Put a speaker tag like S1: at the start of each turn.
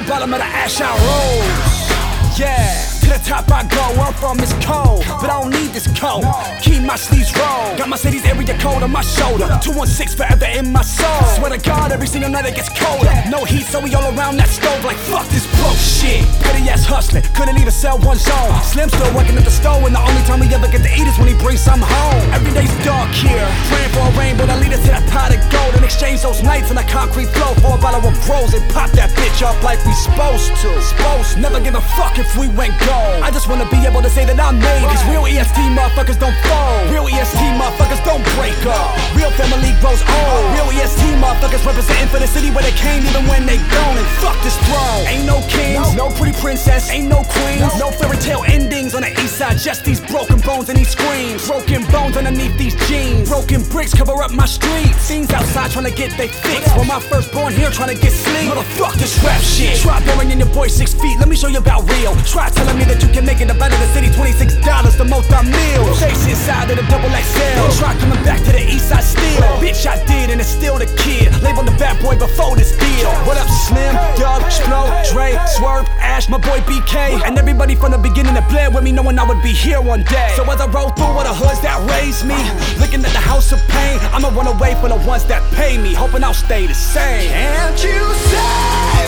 S1: bottom of the ash I rose. Yeah, to the top I go, where I'm from is cold, but I don't need this coat. Keep my sleeves rolled, got my city's area code on my shoulder. 216 forever in my soul. Swear to God, every single night it gets colder. No heat, so we all around that stove like fuck this bullshit. Petty ass hustling, couldn't even sell one zone. Slim still working at the store, and the only time we ever get to eat is when he brings some home. Every day's dark here, praying for a rainbow to lead us to that pot of gold, and exchange those nights on a concrete floor for a bottle of rose and pop that bitch up like we supposed to. Never give a fuck if we went gold. I just wanna be able to say that I made these real EST motherfuckers don't fold. Real EST motherfuckers don't break up. Real family grows old. Real EST motherfuckers representing for the city where they came even when they gone. And fuck this throne. Ain't no kings, no pretty princess, ain't no queens, no fairy tale endings on the east side. Just these broken bones and these screams. Broken bones underneath these jeans. Broken bricks cover up my streets. Things outside trying to get they fix. While my firstborn here trying to get sleep. Motherfuck this rap shit. Try burying your boy 6 feet. Let me show you about real. Try telling me that you can make it up out of the city. $26 the most I meal. Chase inside of the double XL. Try coming back to the east side still. Bitch I did and it's still the kid. Labeled the bad boy before this deal. What up Slim, Doug, Splo, Dre, Swerve, Ash, my boy BK, and everybody from the beginning that bled with me knowing I would be here one day. So as I roll through all the hoods that raised me, looking at the house of pain, I'ma run away from the ones that pay me, hoping I'll stay the same. Can't you say